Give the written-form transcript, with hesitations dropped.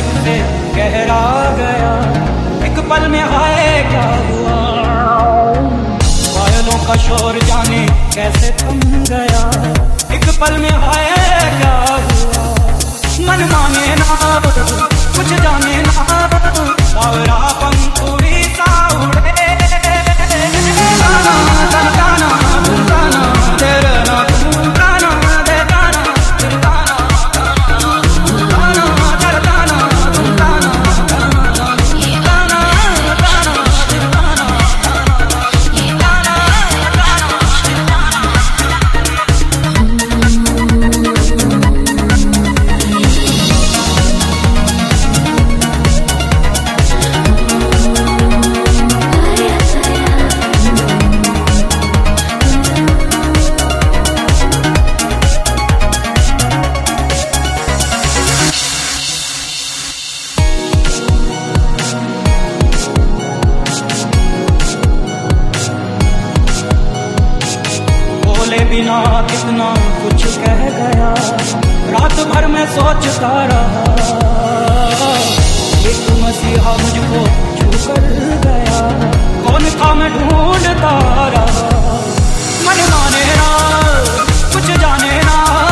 जग से गहरा गया, एक पल में हाय क्या हुआ। पायलों का शोर जाने कैसे थम गया, एक पल में हाय क्या हुआ। मन माने ना कुछ जाने ना, सावरा पंखुड़ी सा उड़े। तनकाना तनकाना तेरे ना तनकाना दे गाना तनकाना तनकाना तनकाना तनकाना बिना कितना कुछ कह गया, रात भर में सोचता रहा। एक मसीहा मुझको छूकर गया, कौन था मैं ढूंढता रहा। मन माने ना कुछ जाने ना,